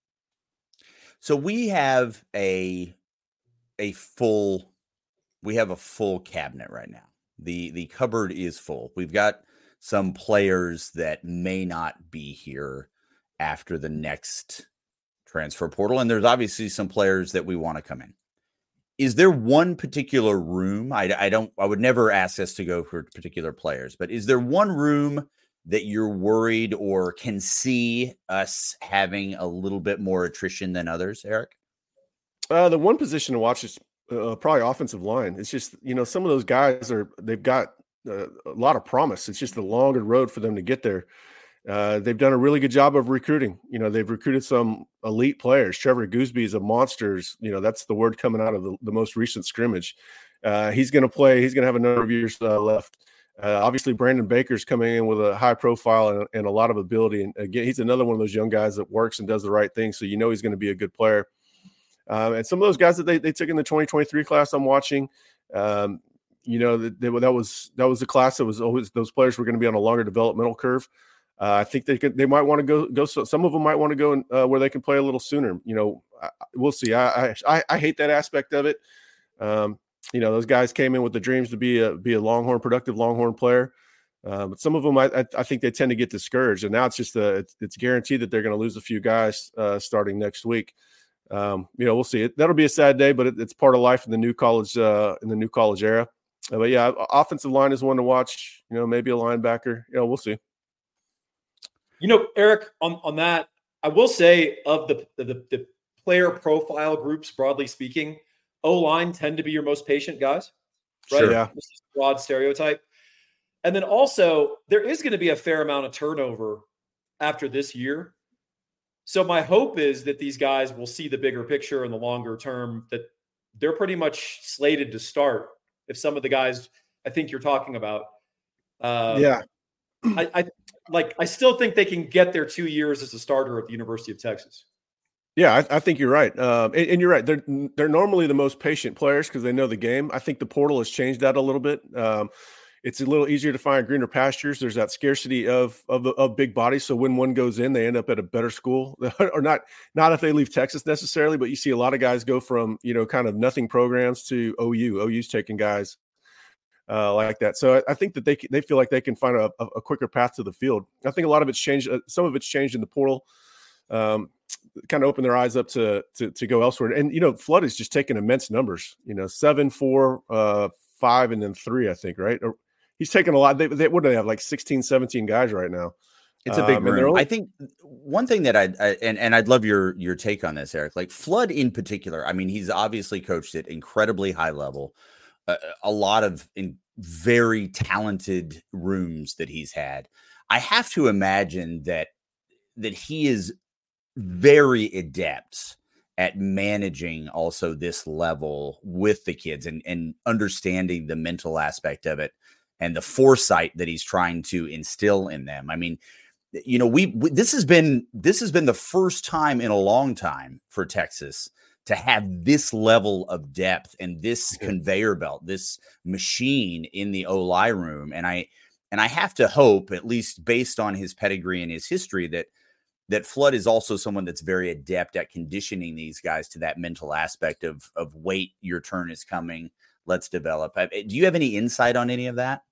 So we have a a full we have a full cabinet right now. The the cupboard is full. We've got some players that may not be here after the next transfer portal, and there's obviously some players that we want to come in. Is there one particular room? I, I don't. I would never ask us to go for particular players, but is there one room that you're worried or can see us having a little bit more attrition than others, Eric? Uh, the one position to watch is uh, probably offensive line. It's just, you know, some of those guys are, they've got uh, a lot of promise. It's just a longer road for them to get there. Uh, they've done a really good job of recruiting. You know, they've recruited some elite players. Trevor Gooseby is a monster. You know, that's the word coming out of the, the most recent scrimmage. Uh, he's going to play. He's going to have a number of years uh, left. Uh, obviously, Brandon Baker's coming in with a high profile and, and a lot of ability. And again, he's another one of those young guys that works and does the right thing. So you know he's going to be a good player. Um, and some of those guys that they, they took in the twenty twenty-three class, I'm watching. Um, you know, that, they, that was that was a class that was always those players were going to be on a longer developmental curve. Uh, I think they could, they might want to go go. Some of them might want to go in, uh, where they can play a little sooner. You know, I, we'll see. I, I I hate that aspect of it. Um, you know, those guys came in with the dreams to be a be a Longhorn, productive Longhorn player. Uh, but some of them, I, I think they tend to get discouraged, and now it's just a, it's, it's guaranteed that they're going to lose a few guys uh, starting next week. Um, you know, we'll see. It, that'll be a sad day, but it, it's part of life in the new college uh, in the new college era. Uh, but yeah, offensive line is one to watch. You know, maybe a linebacker. You know, we'll see. You know, Eric, on, on that, I will say of the, the the player profile groups, broadly speaking, O-line tend to be your most patient guys, right? Sure, yeah. This is a broad stereotype. And then also, there is going to be a fair amount of turnover after this year. So my hope is that these guys will see the bigger picture in the longer term, that they're pretty much slated to start. If some of the guys I think you're talking about. Uh, yeah. I, I like. I still think they can get their two years as a starter at the University of Texas. Yeah, I, I think you're right, um, and, and you're right. They're they're normally the most patient players because they know the game. I think the portal has changed that a little bit. Um, it's a little easier to find greener pastures. There's that scarcity of of, of big bodies. So when one goes in, they end up at a better school, or not. Not if they leave Texas necessarily, but you see a lot of guys go from you know kind of nothing programs to O U. O U's taking guys. Uh, like that. So I, I think that they they feel like they can find a, a quicker path to the field. I think a lot of it's changed. Uh, some of it's changed in the portal, um, kind of open their eyes up to, to to go elsewhere. And, you know, Flood is just taking immense numbers, you know, seven, four, uh, five, and then three, I think, right? Or, he's taking a lot. They, they what do they have, like sixteen, seventeen guys right now? It's a big um, room. Only- I think one thing that I'd, I and, and I'd love your your take on this, Eric, like Flood in particular. I mean, he's obviously coached at incredibly high level. Uh, a lot of in very talented rooms that he's had. I have to imagine that that he is very adept at managing also this level with the kids and, and understanding the mental aspect of it and the foresight that he's trying to instill in them. I mean, you know, we, we this has been this has been the first time in a long time for Texas to have this level of depth and this mm-hmm. conveyor belt, this machine in the O-line room. And I, and I have to hope, at least based on his pedigree and his history, that, that Flood is also someone that's very adept at conditioning these guys to that mental aspect of, of wait, your turn is coming. Let's develop. Do you have any insight on any of that?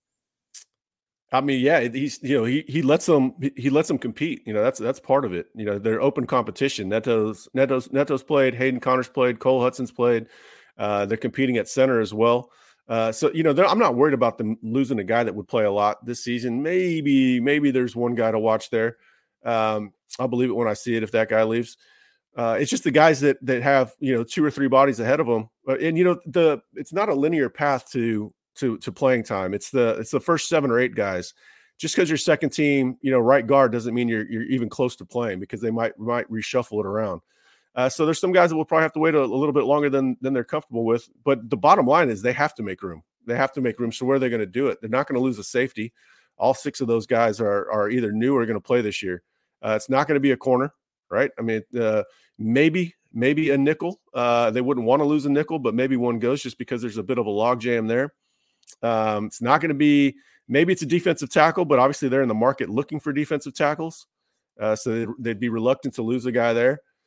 I mean, yeah, he's, you know, he, he lets them, he lets them compete. You know, that's, that's part of it. You know, they're open competition. Neto's, Neto's, Neto's played, Hayden Connors played, Cole Hudson's played. Uh, they're competing at center as well. Uh, so, you know, I'm not worried about them losing a guy that would play a lot this season. Maybe, maybe there's one guy to watch there. Um, I'll believe it when I see it if that guy leaves. Uh, it's just the guys that that have, you know, two or three bodies ahead of them. Uh, and, you know, the it's not a linear path to to to playing time. It's the it's the first seven or eight guys. Just because you're second team, you know, right guard doesn't mean you're you're even close to playing because they might might reshuffle it around. Uh, so there's some guys that will probably have to wait a, a little bit longer than than they're comfortable with. But the bottom line is they have to make room. They have to make room. So where are they going to do it? They're not going to lose a safety. All six of those guys are are either new or going to play this year. Uh, it's not going to be a corner, right? I mean, uh, maybe maybe a nickel. Uh, they wouldn't want to lose a nickel, but maybe one goes just because there's a bit of a log jam there. Um, it's not going to be – maybe it's a defensive tackle, but obviously they're in the market looking for defensive tackles. Uh, so they'd, they'd be reluctant to lose a guy there.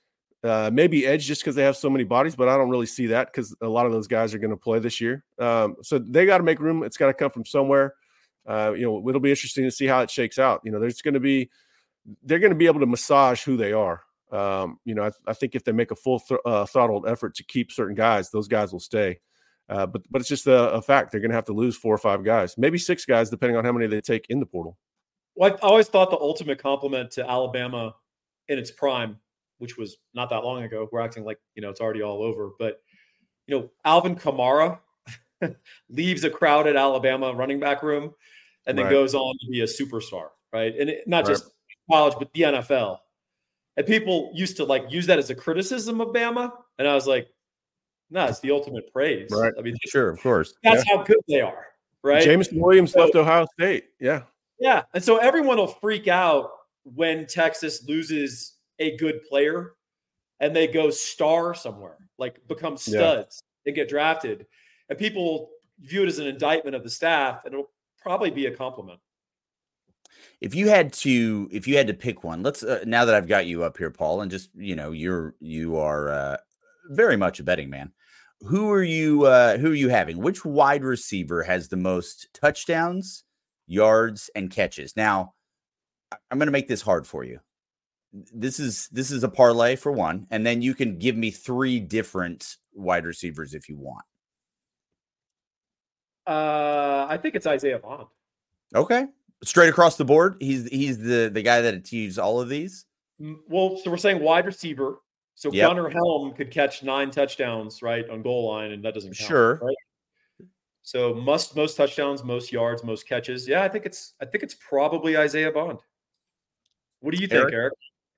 Uh, maybe edge just because they have so many bodies, but I don't really see that because a lot of those guys are going to play this year. Um, so they got to make room. It's got to come from somewhere. Uh, you know, it'll be interesting to see how it shakes out. You know, there's going to be, they're going to be able to massage who they are. Um, you know, I, I think if they make a full th- uh, throttled effort to keep certain guys, those guys will stay. Uh, but but it's just a, a fact. They're going to have to lose four or five guys, maybe six guys, depending on how many they take in the portal. Well, I always thought the ultimate compliment to Alabama in its prime, which was not that long ago. We're acting like, you know, it's already all over. But, you know, Alvin Kamara leaves a crowded Alabama running back room and then Right. goes on to be a superstar, right? And it, not Right. just college, but the N F L. And people used to like use that as a criticism of Bama. And I was like, no, it's the ultimate praise. Right. I mean, Sure, of course. that's how good they are, right? Jameson Williams So- left Ohio State. Yeah. Yeah. And so everyone will freak out when Texas loses a good player and they go star somewhere, like become studs and get drafted. And people will view it as an indictment of the staff, and it'll probably be a compliment. If you had to, if you had to pick one, let's uh, now that I've got you up here, Paul, and just you know, you're you are uh, very much a betting man. Who are you? Uh, who are you having? Which wide receiver has the most touchdowns, yards, and catches? Now, I- I'm going to make this hard for you. This is this is a parlay for one, and then you can give me three different wide receivers if you want. Uh, I think it's Isaiah Bond. Okay, straight across the board. He's he's the the guy that achieves all of these. Mm, Well, so we're saying wide receiver. So Yep. Gunnar Helm could catch nine touchdowns, right, on goal line, and that doesn't count. Sure. Right? So must most touchdowns, most yards, most catches. Yeah, I think it's I think it's probably Isaiah Bond. What do you think, Eric? Eric?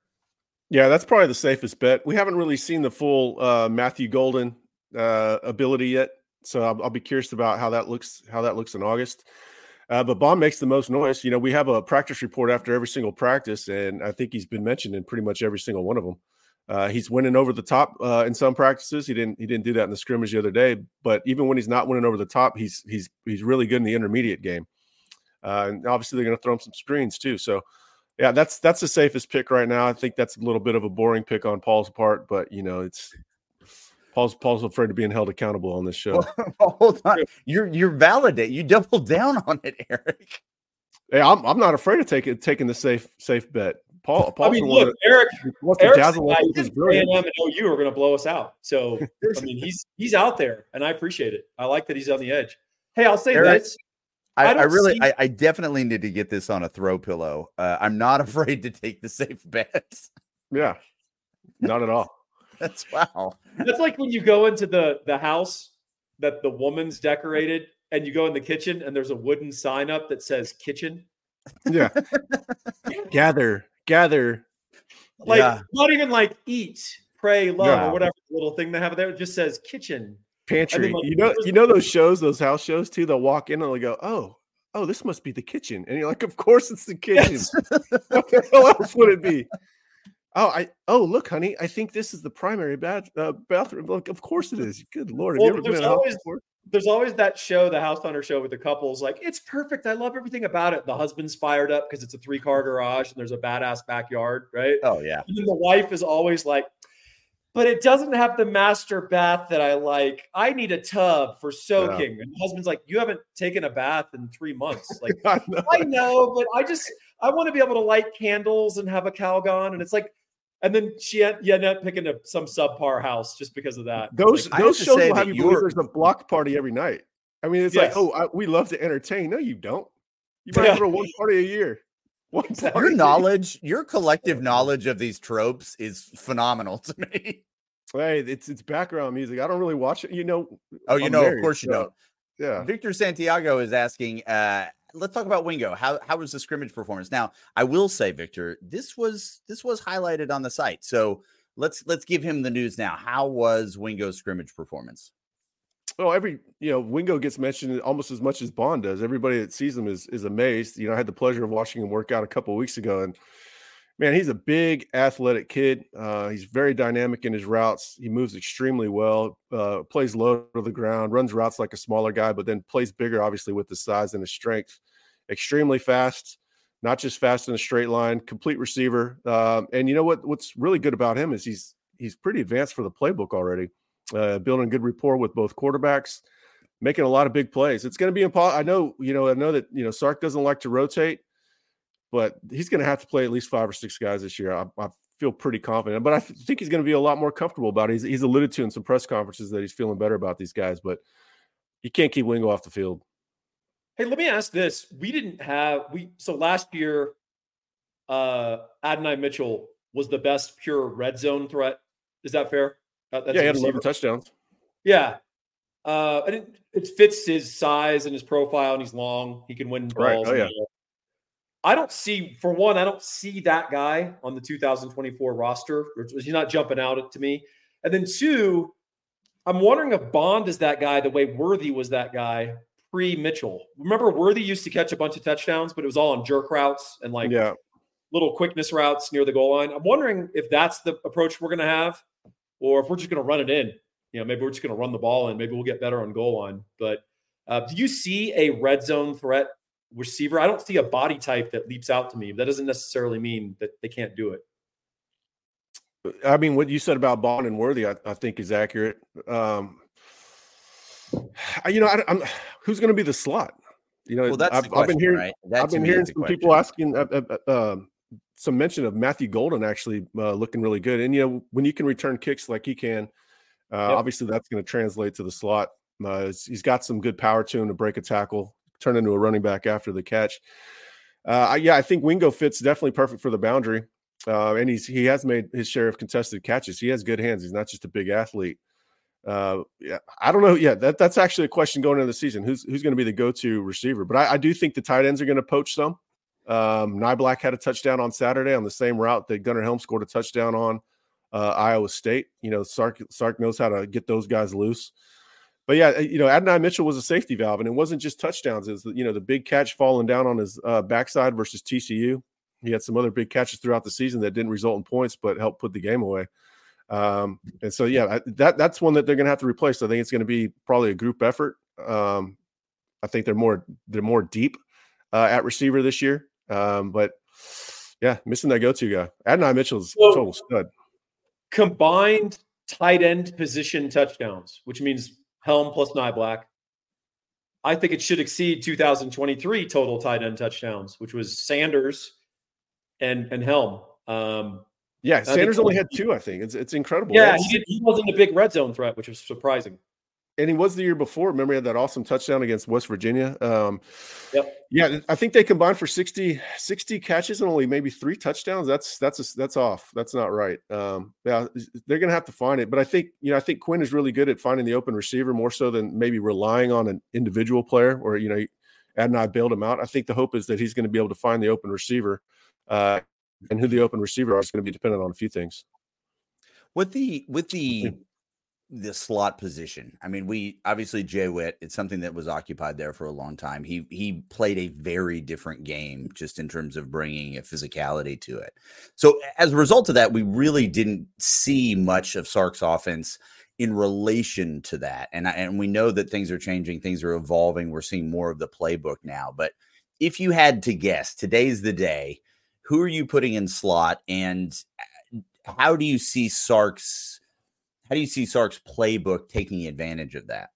Yeah, that's probably the safest bet. We haven't really seen the full uh, Matthew Golden uh, ability yet, so I'll, I'll be curious about how that looks. How that looks in August. Uh, but Bond makes the most noise. You know, we have a practice report after every single practice, and I think he's been mentioned in pretty much every single one of them. Uh, he's winning over the top uh, in some practices. He didn't. He didn't do that in the scrimmage the other day. But even when he's not winning over the top, he's he's he's really good in the intermediate game. Uh, and obviously, they're going to throw him some screens too. So. Yeah, that's that's the safest pick right now. I think that's a little bit of a boring pick on Paul's part, but you know, it's Paul's Paul's afraid of being held accountable on this show. Hold on, you're you're validate. You double down on it, Eric. Hey, I'm I'm not afraid of taking taking the safe safe bet. Paul, Paul's I mean, the one look, that Eric, wants to Eric's the dazzle guy us who with his thinks A brilliance. and M and O U are going to blow us out. So I mean, he's he's out there, and I appreciate it. I like that he's on the edge. Hey, I'll say Eric, this. I, I I, don't really, see- I, I definitely need to get this on a throw pillow. Uh, I'm not afraid to take the safe bets. Yeah, not at all. That's wow. That's like when you go into the the house that the woman's decorated, and you go in the kitchen, and there's a wooden sign up that says "kitchen." Yeah, gather, gather. Like Yeah. not even like eat, pray, love, Yeah. or whatever little thing they have there. It just says kitchen. Pantry. like, You know, where's you the know those kitchen? shows, those house shows too. They'll walk in and they'll go, "Oh, oh, this must be the kitchen," and you're like, "Of course it's the kitchen. Yes. What the hell else would it be?" Oh, I oh look, honey, I think this is the primary bath uh, bathroom. Look, of course it is. Good lord, have Well, you ever been there's in a house always- before? There's always that show, the House Hunter show, with the couples like, it's perfect. I love everything about it. The husband's fired up because it's a three car garage and there's a badass backyard, right? Oh yeah. And then the wife is always like, but it doesn't have the master bath that I like. I need a tub for soaking. And the husband's like, you haven't taken a bath in three months. Like, I know. I know, but I just, I want to be able to light candles and have a Calgon. And it's like, and then she had, you end up picking a, some subpar house just because of that. It's Those like, I those have to shows say will that have you believe you're- there's a block party every night. I mean, it's Yes. like, oh, I, we love to entertain. No, you don't. You might Yeah. throw one party a year. One Exactly. party Your a knowledge, your collective knowledge of these tropes is phenomenal to me. Hey, it's it's background music. I don't really watch it. You know. Oh, you I'm know, married, of course you so, don't. Yeah. Victor Santiago is asking, uh, let's talk about Wingo. How how was the scrimmage performance? Now, I will say, Victor, this was this was highlighted on the site. So let's let's give him the news now. How was Wingo's scrimmage performance? Well, every you know, Wingo gets mentioned almost as much as Bond does. Everybody that sees him is is amazed. You know, I had the pleasure of watching him work out a couple of weeks ago, and man, he's a big athletic kid. Uh, he's very dynamic in his routes. He moves extremely well. Uh, plays low to the ground, runs routes like a smaller guy, but then plays bigger, obviously, with his size and his strength. Extremely fast, not just fast in a straight line. Complete receiver. Um, and you know what? What's really good about him is he's he's pretty advanced for the playbook already, uh, building good rapport with both quarterbacks, making a lot of big plays. It's going to be impossible. I know, you know, I know that, you know, Sark doesn't like to rotate, but he's going to have to play at least five or six guys this year. I, I feel pretty confident, but I th- think he's going to be a lot more comfortable about it. He's, he's alluded to in some press conferences that he's feeling better about these guys, but you can't keep Wingo off the field. Hey, let me ask this. We didn't have we so last year, uh, Adonai Mitchell was the best pure red zone threat. Is that fair? Uh, yeah, he had eleven touchdowns. Yeah. Uh, and it, it fits his size and his profile, and he's long. He can win balls. Right. Oh, yeah. I don't see, for one, I don't see that guy on the two thousand twenty-four roster. He's not jumping out to me. And then two, I'm wondering if Bond is that guy the way Worthy was that guy pre-Mitchell. Remember, Worthy used to catch a bunch of touchdowns, but it was all on jerk routes and like yeah. little quickness routes near the goal line. I'm wondering if that's the approach we're going to have, or if we're just going to run it in. You know, maybe we're just going to run the ball and maybe we'll get better on goal line. But uh, do you see a red zone threat receiver? I don't see a body type that leaps out to me. That doesn't necessarily mean that they can't do it. I mean, what you said about Bond and Worthy, I, I think is accurate. Um, you know, I, I'm who's going to be the slot? You know, well, that's I've, the question, I've been hearing, right? That I've been hearing some question. people asking uh, uh, uh, some mention of Matthew Golden actually uh, looking really good. And, you know, when you can return kicks like he can, uh, yep. obviously that's going to translate to the slot. Uh, he's got some good power to him to break a tackle, turn into a running back after the catch. Uh, yeah, I think Wingo fits definitely perfect for the boundary. Uh, and he's he has made his share of contested catches. He has good hands. He's not just a big athlete. Uh, yeah, I don't know. Yeah, that, that's actually a question going into the season. Who's who's going to be the go-to receiver? But I, I do think the tight ends are going to poach some. Um, Niblack had a touchdown on Saturday on the same route that Gunnar Helm scored a touchdown on uh, Iowa State. You know, Sark Sark knows how to get those guys loose. But yeah, you know, Adonai Mitchell was a safety valve, and it wasn't just touchdowns. It was, you know, the big catch falling down on his uh, backside versus T C U. He had some other big catches throughout the season that didn't result in points, but helped put the game away. Um, and so, yeah, that that's one that they're going to have to replace. I think it's going to be probably a group effort. Um, I think they're more they're more deep uh, at receiver this year. Um, but yeah, missing that go-to guy. Adonai Mitchell's so, total stud. Combined tight end position touchdowns, which means Helm plus Niblack. I think it should exceed two thousand twenty-three total tight end touchdowns, which was Sanders and and Helm. Um, yeah, Sanders only had two. I think it's it's incredible. Yeah, That's, he, did, he wasn't a big red zone threat, which was surprising. And he was the year before. Remember, he had that awesome touchdown against West Virginia. Um, yep. Yeah, I think they combined for sixty, sixty catches and only maybe three touchdowns. That's that's a, that's off. That's not right. Um, yeah, they're going to have to find it. But I think you know I think Quinn is really good at finding the open receiver more so than maybe relying on an individual player or you know, Adonai bailed him out. I think the hope is that he's going to be able to find the open receiver, uh, and who the open receiver is going to be dependent on a few things. With the with the. the slot position. I mean, we obviously Jay Witt, it's something that was occupied there for a long time. He, he played a very different game just in terms of bringing a physicality to it. So as a result of that, we really didn't see much of Sark's offense in relation to that. And, and we know that things are changing, things are evolving. We're seeing more of the playbook now, but if you had to guess, today's the day, who are you putting in slot and how do you see Sark's How do you see Sark's playbook taking advantage of that?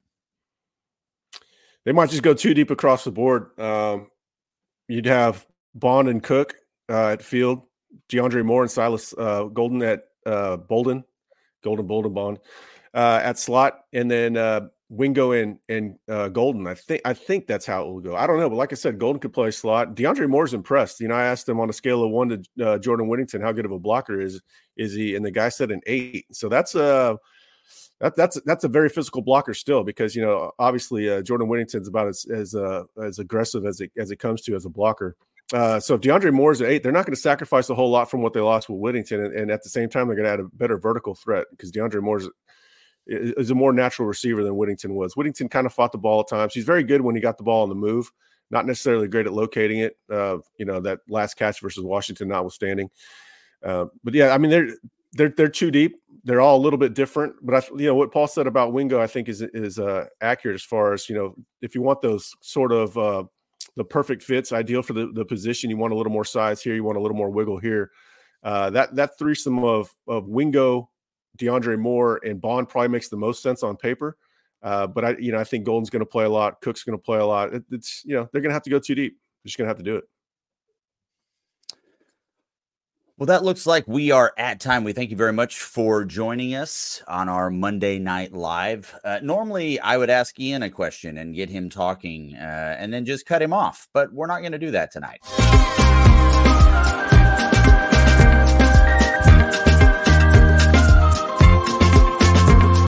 They might just go too deep across the board. Um, you'd have Bond and Cook uh, at field, DeAndre Moore and Silas uh, Golden at uh, Bolden, Golden, Bolden, Bond uh, at slot, and then uh, Wingo and and uh, Golden. I think I think that's how it will go. I don't know, but like I said, Golden could play slot. DeAndre Moore's impressed. You know, I asked him on a scale of one to uh, Jordan Whittington how good of a blocker is is he, and the guy said an eight. So that's a that, that's that's a very physical blocker still, because you know obviously uh, Jordan Whittington's about as as uh, as aggressive as it as it comes to as a blocker. Uh, so if DeAndre Moore's at eight, they're not going to sacrifice a whole lot from what they lost with Whittington, and, and at the same time they're going to add a better vertical threat because DeAndre Moore's is a more natural receiver than Whittington was. Whittington kind of fought the ball at times. He's very good when he got the ball on the move, not necessarily great at locating it. Uh, you know, that last catch versus Washington notwithstanding. Uh, but yeah, I mean, they're, they're, they're too deep. They're all a little bit different, but I, you know, what Paul said about Wingo, I think is, is uh, accurate as far as, you know, if you want those sort of uh, the perfect fits, ideal for the, the position, you want a little more size here, you want a little more wiggle here. Uh, that, that threesome of, of Wingo, DeAndre Moore and Bond probably makes the most sense on paper. Uh, but I, you know, I think Golden's going to play a lot. Cook's going to play a lot. It, it's, you know, they're going to have to go too deep. They're just going to have to do it. Well, that looks like we are at time. We thank you very much for joining us on our Monday Night Live. Uh, normally, I would ask Ian a question and get him talking uh, and then just cut him off, but we're not going to do that tonight.